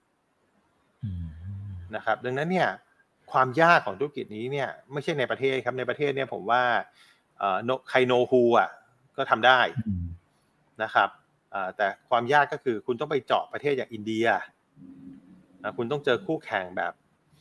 นะครับดังนั้นเนี่ยความยากของธุรกิจนี้เนี่ยไม่ใช่ในประเทศครับในประเทศเนี่ยผมว่าเอ่อใครโนฮูอ่ะก็ทำได้นะครับแต่ความยากก็คือคุณต้องไปเจาะประเทศอย่างอินเดียนะคุณต้องเจอคู่แข่งแบบ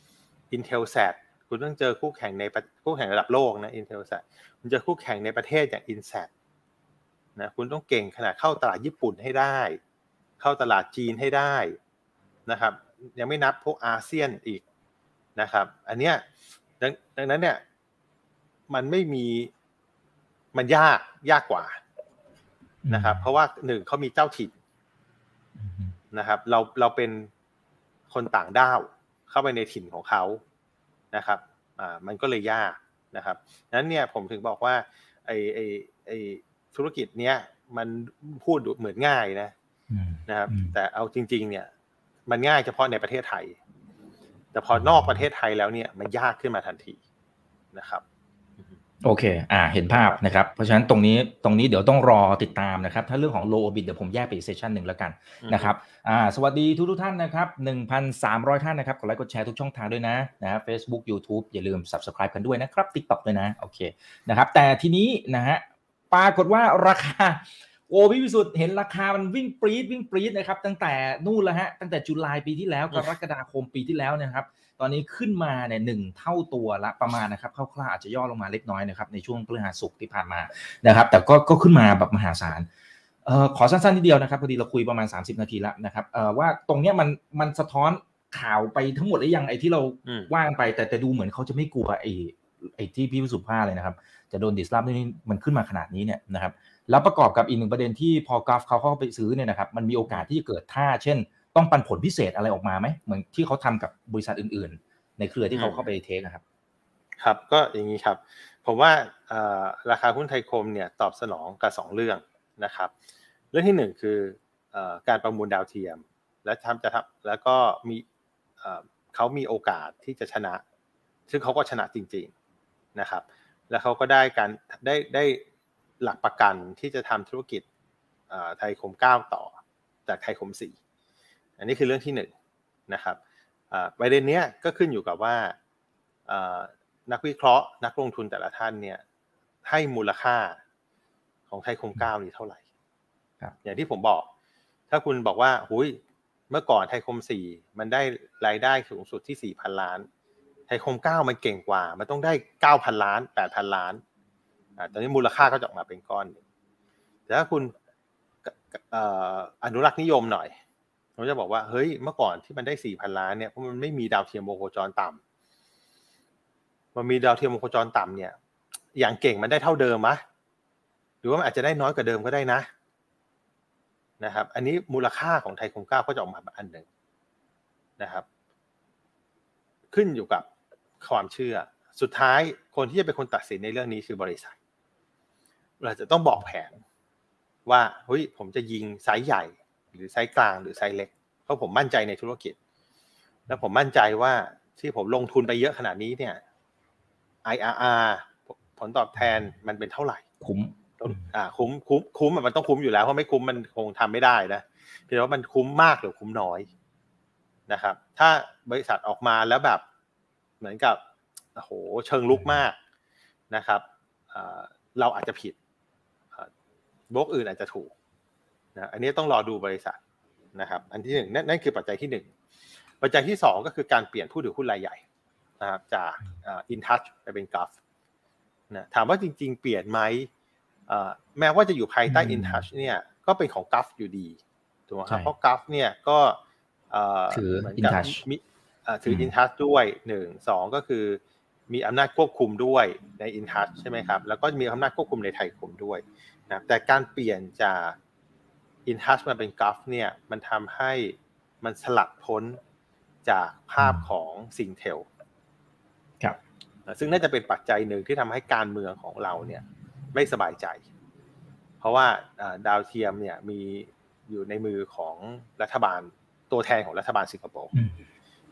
Intelsat คุณต้องเจอคู่แข่งในคู่แข่งระดับโลกนะ Intelsat คุณเจอคู่แข่งในประเทศอย่าง Insat นะคุณต้องเก่งขนาดเข้าตลาดญี่ปุ่นให้ได้เข้าตลาดจีนให้ได้นะครับยังไม่นับพวกอาเซียนอีกนะครับอันเนี้ยดังนั้นเนี่ยมันไม่มีมันยากยากกว่านะครับเพราะว่าหนึ่งเขามีเจ้าถิ่นนะครับเราเราเป็นคนต่างด้าวเข้าไปในถิ่นของเขานะครับอ่ามันก็เลยยากนะครับนั้นเนี่ยผมถึงบอกว่าไอ้ไอ้ไอ้ธุรกิจเนี้ยมันพูดดูเหมือนง่ายนะนะครับแต่เอาจริงๆเนี่ยมันง่ายเฉพาะในประเทศไทยแต่พอนอกประเทศไทยแล้วเนี่ยมันยากขึ้นมาทันทีนะครับโอเคอ่าเห็นภาพนะครับเพราะฉะนั้นตรงนี้ตรงนี้เดี๋ยวต้องรอติดตามนะครับถ้าเรื่องของ low orbit เดี๋ยวผมแยกไปอีกเซสชั่นหนึ่งแล้วกันนะครับอ่าสวัสดีทุกทุกท่านนะครับ หนึ่งพันสามร้อย ท่านนะครับกดไลค์กดแชร์ทุกช่องทางด้วยนะนะฮะ Facebook YouTube อย่าลืม Subscribe กันด้วยนะครับ TikTok ด้วยนะโอเคนะครับแต่ทีนี้นะฮะปรากฏว่าราคาโอ้พี่วิสุทธิ์เห็นราคามันวิ่งปรี๊ดวิ่งปรี๊ดนะครับตั้งแต่นู่นแล้วฮะตั้งแต่ตุลาปีที่แล้วกรกฎาคมปีที่แล้วนะครับตอนนี้ขึ้นมาเนี่ยหนึ่งเท่าตัวละประมาณนะครับคร่าวๆอาจจะย่อลงมาเล็กน้อยนะครับในช่วงพฤหัสศุกร์ที่ผ่านมานะครับแต่ก็ก็ขึ้นมาแบบมหาศาลเอ่อขอสั้นๆนิดเดียวนะครับพอดีเราคุยประมาณสามสิบนาทีแล้วนะครับเอ่อว่าตรงเนี้ยมันมันสะท้อนข่าวไปทั้งหมดหรือยังไอ้ที่เราว่ากันไปแต่แต่ดูเหมือนเขาจะไม่กลัวไอ้ไอ้ที่พี่วิสุทธิ์ว่าเลยนะครับจะโดนดิสลอฟนี่มันขึ้นมาขนาดนี้เนี่ยนะครับแล้วประกอบกับอีกหนึ่งประเด็นที่พอกราฟเขาเข้าไปซื้อเนี่ยนะครับมันมีโอกาสที่จะเกิดท่าเช่นต้องปันผลพิเศษอะไรออกมาไหมเหมือนที่เขาทำกับบริษัทอื่นๆในเครือที่เขาเข้าไปเทคนะครับครับก็อย่างนี้ครับผมว่าราคาหุ้นไทยคมเนี่ยตอบสนองกับสองเรื่องนะครับเรื่องที่หนึ่งคือการประมูลดาวเทียมและทำจะทำแล้วก็มีเขามีโอกาสที่จะชนะซึ่งเขาก็ชนะจริงๆนะครับแล้วเขาก็ได้การได้ได้หลักประกันที่จะทำธุรกิจไทยคมเก้าต่อจากไทยคมสี่อันนี้คือเรื่องที่หนึ่งนะครับประเด็นนี้ก็ขึ้นอยู่กับว่านักวิเคราะห์นักลงทุนแต่ละท่านเนี่ยให้มูลค่าของไทยคมเก้านี้เท่าไหร่อย่างที่ผมบอกถ้าคุณบอกว่าหุยเมื่อก่อนไทยคมสี่มันได้รายได้สูงสุดที่ สี่พัน ล้านไทยคมเก้ามันเก่งกว่ามันต้องได้ เก้าพัน ล้าน แปดพัน ล้านอ่าตอนนี้มูลค่าก็จะออกมาเป็นก้อนนึงแต่ถ้าคุณเอ่ออนุรักษ์นิยมหน่อยผมจะบอกว่าเฮ้ยเมื่อก่อนที่มันได้ สี่พัน ล้านเนี่ยเพราะมันไม่มีดาวเทียมวงโคจรต่ำมันมีดาวเทียมวงโคจรต่ำเนี่ยอย่างเก่งมันได้เท่าเดิมมะหรือว่ามันอาจจะได้น้อยกว่าเดิมก็ได้นะนะครับอันนี้มูลค่าของไทยคมเก้าก็จะออกมาแบบอันหนึ่งนะครับขึ้นอยู่กับความเชื่อสุดท้ายคนที่จะเป็นคนตัดสินในเรื่องนี้คือบริษัทเราจะต้องบอกแผนว่าเฮ้ยผมจะยิงไซส์ใหญ่หรือไซส์กลางหรือไซส์เล็กเพราะผมมั่นใจในธุรกิจและผมมั่นใจว่าที่ผมลงทุนไปเยอะขนาดนี้เนี่ย ไอ อาร์ อาร์ ผลตอบแทนมันเป็นเท่าไหร่คุ้มอ่าคุ้มคุ้มคุ้มมันต้องคุ้มอยู่แล้วเพราะไม่คุ้มมันคงทำไม่ได้นะเพียงแต่ว่ามันคุ้มมากหรือคุ้มน้อยนะครับถ้าบริษัทออกมาแล้วแบบเหมือนกับโอ้โหเชิงลุกมากนะครับเราอาจจะผิดบล็อกอื่นอาจจะถูกนะอันนี้ต้องรอดูบริษัทนะครับอันที่หนึ่งนั่นนั่นคือปัจจัยที่หนึ่งปัจจัยที่สองก็คือการเปลี่ยนผู้ถือหุ้นรายใหญ่นะครับจากอินทัชไปเป็นกัฟนะถามว่าจริงๆเปลี่ยนไหมแม้ว่าจะอยู่ภายใต้อินทัชเนี่ยก็เป็นของกัฟอยู่ดีถูกไหมครับเพราะกัฟเนี่ยก็ถืออินทัชถืออินทัชด้วยหนึ่งสองก็คือมีอำนาจควบคุมด้วยในอินทัชใช่ไหมครับแล้วก็มีอำนาจควบคุมในไทยคมด้วยนะแต่การเปลี่ยนจากอินทัชมาเป็นกัฟเนี่ยมันทำให้มันสลัดพ้นจากภาพของซิงเทลครับซึ่งน่าจะเป็นปัจจัยหนึ่งที่ทำให้การเมืองของเราเนี่ยไม่สบายใจเพราะว่าดาวเทียมเนี่ยมีอยู่ในมือของรัฐบาลตัวแทนของรัฐบาลสิงคโปร์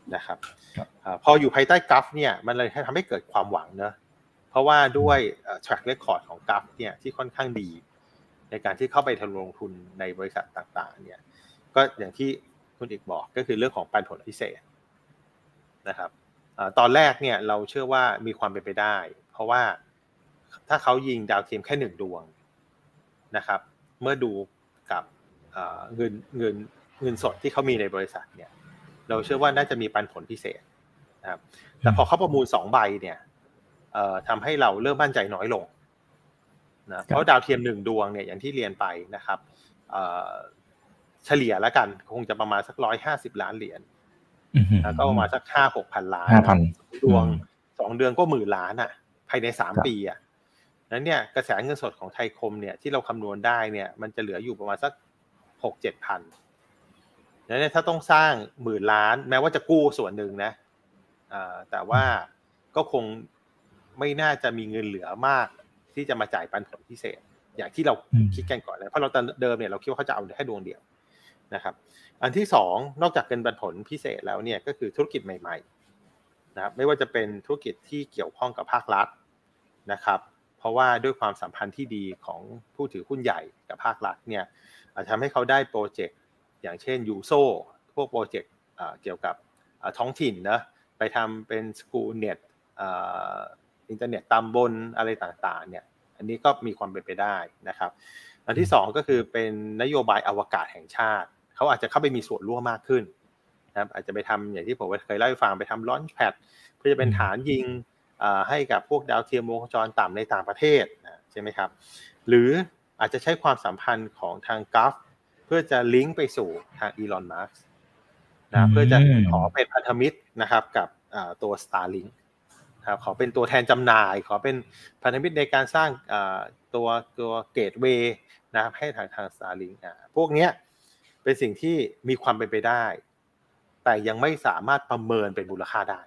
นะครับพออยู่ภายใต้กราฟเนี่ยมันเลยทำให้เกิดความหวังเนอะเพราะว่าด้วย track record ของกราฟเนี่ยที่ค่อนข้างดีในการที่เข้าไปทำลงทุนในบริษัทต่างๆเนี่ยก็อย่างที่คุณอีกบอกก็คือเรื่องของปันผลพิเศษนะครับตอนแรกเนี่ยเราเชื่อว่ามีความเป็นไปได้เพราะว่าถ้าเขายิงดาวเทียมแค่หนึ่งดวงนะครับเมื่อดูกับเงินเงินเงินสดที่เขามีในบริษัทเนี่ยเราเชื่อว่าน่าจะมีปันผลพิเศษนะครับแต่พอเขาประมูลสองใบเนี่ยทำให้เราเริ่มมั่นใจน้อยลงนะเพราะดาวเทียมหนึ่งดวงเนี่ยอย่างที่เรียนไปนะครับเฉลี่ยแล้วกันคงจะประมาณสักร้อยห้าสิบล้านเหรียญแล้วก็ประมาณสักห้าหกพันล้านดวงสองเดือนก็หมื่นล้านอ่ะภายในสามปีอ่ะนั้นเนี่ยกระแสเงินสดของไทยคมเนี่ยที่เราคำนวณได้เนี่ยมันจะเหลืออยู่ประมาณสักหกเจ็ดพันนั้นเนี่ยถ้าต้องสร้างหมื่นล้านแม้ว่าจะกู้ส่วนหนึ่งนะแต่ว่าก็คงไม่น่าจะมีเงินเหลือมากที่จะมาจ่ายปันผลพิเศษอย่างที่เราคิดกันก่อนเลยเพราะเราเดิมเนี่ยเราคิดว่าเขาจะเอาแค่ดวงเดียวนะครับอันที่สองนอกจากเงินปันผลพิเศษแล้วเนี่ยก็คือธุรกิจใหม่ๆนะครับไม่ว่าจะเป็นธุรกิจที่เกี่ยวข้องกับภาครัฐนะครับเพราะว่าด้วยความสัมพันธ์ที่ดีของผู้ถือหุ้นใหญ่กับภาครัฐเนี่ยอาจจะทำให้เขาได้โปรเจกต์อย่างเช่นยูโซพวกโปรเจกต์เกี่ยวกับท้องถิ่นนะไปทำเป็นสกูลเน็ตอินเทอร์เน็ตตามบนอะไรต่างๆเนี่ยอันนี้ก็มีความเป็นไปได้นะครับอันที่สองก็คือเป็นนโยบายอวกาศแห่งชาติเขาอาจจะเข้าไปมีส่วนร่วมมากขึ้นนะครับอาจจะไปทำอย่างที่ผมเคยเล่าให้ฟังไปทำลอนช์แพดเพื่อจะเป็นฐานยิงให้กับพวกดาวเทียมวงจรต่ำในต่างประเทศใช่ไหมครับหรืออาจจะใช้ความสัมพันธ์ของทางกัฟเพื่อจะลิงก์ไปสู่ทางอีลอนมัสก์นะเพื่อจะขอเป็นพันธมิตรนะครับกับตัว Starlink ครับขอเป็นตัวแทนจำหน่ายขอเป็นพันธมิตรในการสร้างตัวตัวเกตเวย์นะครับให้ทางทาง Starlink อ่ะพวกเนี้ยเป็นสิ่งที่มีความเป็นไปได้แต่ยังไม่สามารถประเมินเป็นมูลค่าได้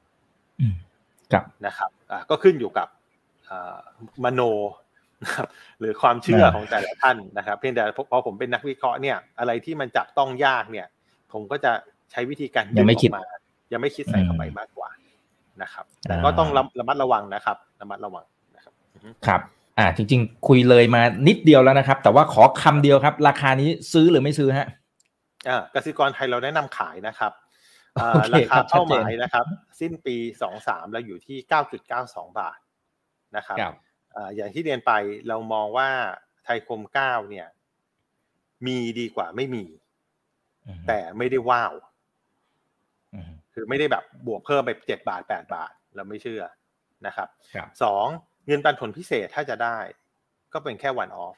นะครับก็ขึ้นอยู่กับมโนนะครับหรือความเชื่อของแต่ละท่านนะครับเพียงแต่พอผมเป็นนักวิเคราะห์เนี่ยอะไรที่มันจับต้องยากเนี่ยผมก็จะใช้วิธีการยังไม่คิดมายังไม่คิดใส่เข้าไปมากกว่านะครับแต่ก็ต้องระมัดระวังนะครับระมัดระวังนะครับครับอ่าจริงๆคุยเลยมานิดเดียวแล้วนะครับแต่ว่าขอคำเดียวครับราคานี้ซื้อหรือไม่ซื้อฮะอ่ากสิกรไทยเราแนะนำขายนะครับราคาเป้าหมายนะครับสิ้นปีสองพันยี่สิบสามเราอยู่ที่ เก้าจุดเก้าสอง บาทนะครับอ่าอย่างที่เรียนไปเรามองว่าไทยคมเก้าเนี่ยมีดีกว่าไม่มีแต่ไม่ได้ว้าวคือไม่ได้แบบบวกเพิ่มไปเจ็ดบาทแปดบาทเราไม่เชื่อนะครับสองเงินปันผลพิเศษถ้าจะได้ก็เป็นแค่ one off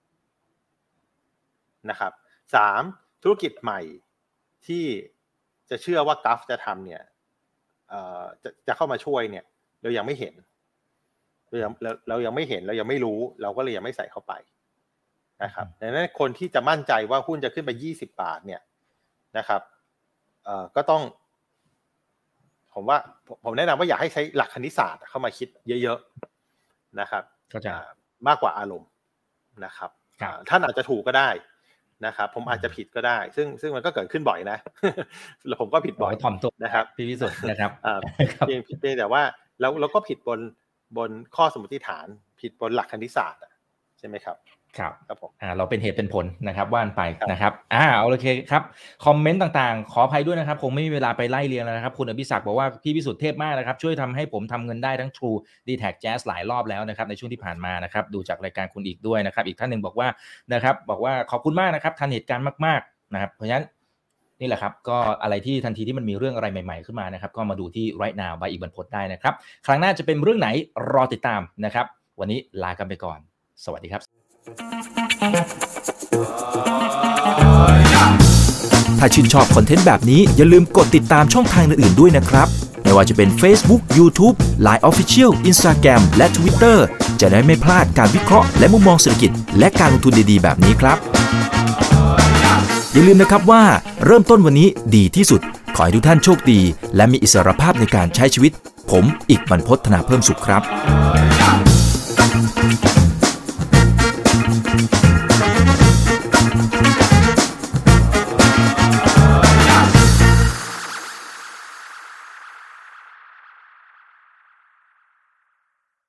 นะครับสามธุรกิจใหม่ที่จะเชื่อว่ากัฟจะทำเนี่ยเอ่อจะจะเข้ามาช่วยเนี่ยเรายังไม่เห็นเรายังเรายังไม่เห็นเรายังไม่รู้เราก็เลยยังไม่ใส่เข้าไปนะครับดังนั้นคนที่จะมั่นใจว่าหุ้นจะขึ้นไปยี่สิบบาทเนี่ยนะครับเอ่อก็ต้องผมว่าผมแนะนำว่าอยากให้ใช้หลักคณิตศาสตร์เข้ามาคิดเยอะๆนะครับมากกว่าอารมณ์นะครับท่านอาจจะถูกก็ได้นะครับผมอาจจะผิดก็ได้ซึ่งซึ่งมันก็เกิดขึ้นบ่อยนะแล้วผมก็ผิดบ่อยถ่อมตัวนะครับพี่วิสุทธิ์นะครับเพียงเพียงแต่ว่าแล้วเราก็ผิดบนบนข้อสมมติฐานผิดบนหลักคณิตศาสตร์ใช่ไหมครับครับครับผมอ่าเราเป็นเหตุเป็นผลนะครับว่านไปนะครับอ่าโอเคครับคอมเมนต์ต่างๆขออภัยด้วยนะครับคงไม่มีเวลาไปไล่เรียงแล้วนะครับคุณอภิศักดิ์บอกว่าพี่วิสุทธิ์เทพมากนะครับช่วยทำให้ผมทำเงินได้ทั้ง True ดี แท็ก Jazz หลายรอบแล้วนะครับในช่วงที่ผ่านมานะครับดูจากรายการคุณอีกด้วยนะครับอีกท่านนึงบอกว่านะครับบอกว่าขอบคุณมากนะครับทันเหตุการณ์มากๆนะครับเพราะฉะนั้นนี่แหละครับก็อะไรที่ทันทีที่มันมีเรื่องอะไรใหม่ๆขึ้นมานะครับก็มาดูที่ Right Now บายอีกบรรพตได้นะครับครั้งหน้าจะเป็นเรื่องไหนรอติดตามนะครับวันนี้ลากันไปก่อนสวัสดีครับถ้าชื่นชอบคอนเทนต์แบบนี้อย่าลืมกดติดตามช่องทางอื่นๆด้วยนะครับไม่ว่าจะเป็น Facebook, YouTube, ไลน์ Official, Instagram และ Twitter จะได้ไม่พลาดการวิเคราะห์และมุมมองเศรษฐกิจและการลงทุนดีๆแบบนี้ครับอย่าลืมนะครับว่าเริ่มต้นวันนี้ดีที่สุดขอให้ทุกท่านโชคดีและมีอิสรภาพในการใช้ชีวิตผมอีกบรรพต ธนาเพิ่มสุขครับ